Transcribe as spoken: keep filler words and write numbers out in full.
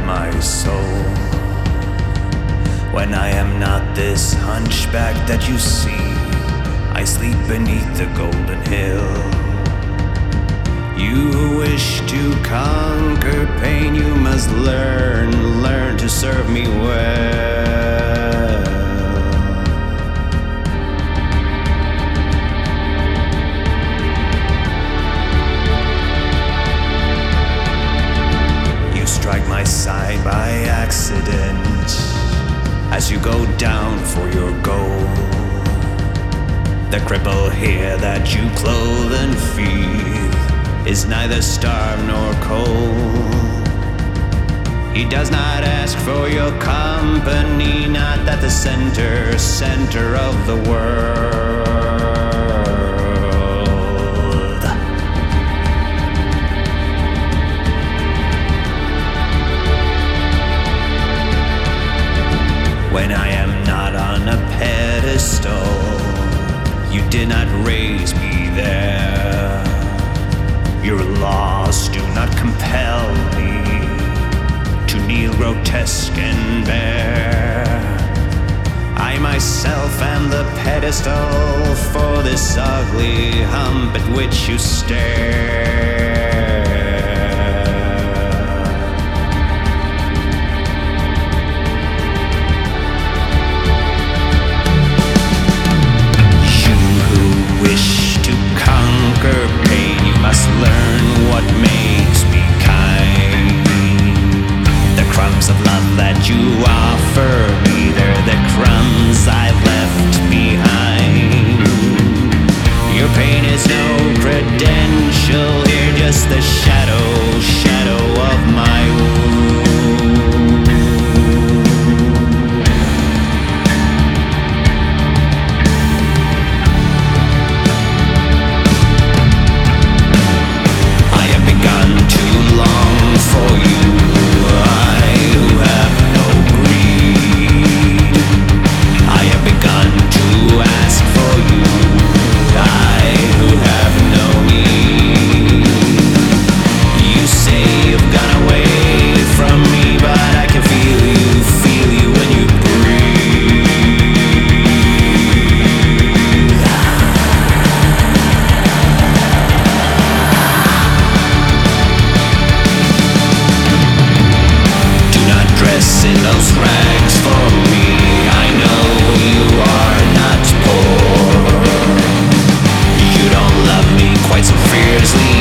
my soul. When I am not this hunchback that you see, I sleep beneath the golden hill. You who wish to conquer pain, you must learn, learn to serve me well. You strike my side by accident as you go down for your goal. The cripple here that you clothe and feed is neither starved nor cold. He does not ask for your company, not at the center, center of the world. When I am not on a pedestal, you did not raise me there. Your laws do not compel me to kneel grotesque and bare. I myself am the pedestal for this ugly hump at which you stare. You who wish to conquer pain, you must learn what makes me kind. The crumbs of love that you offer me, they're the crumbs I left behind. Your pain is no credential here, just the shadow, shadow of my wound. I have begun to long for you, I who have no greed. I have begun to ask for you, I who have no need. You say you've gone away from me, but I can feel you, feel you when you breathe. Do not dress in those rags for me, I know you are not poor. You don't love me quite so fiercely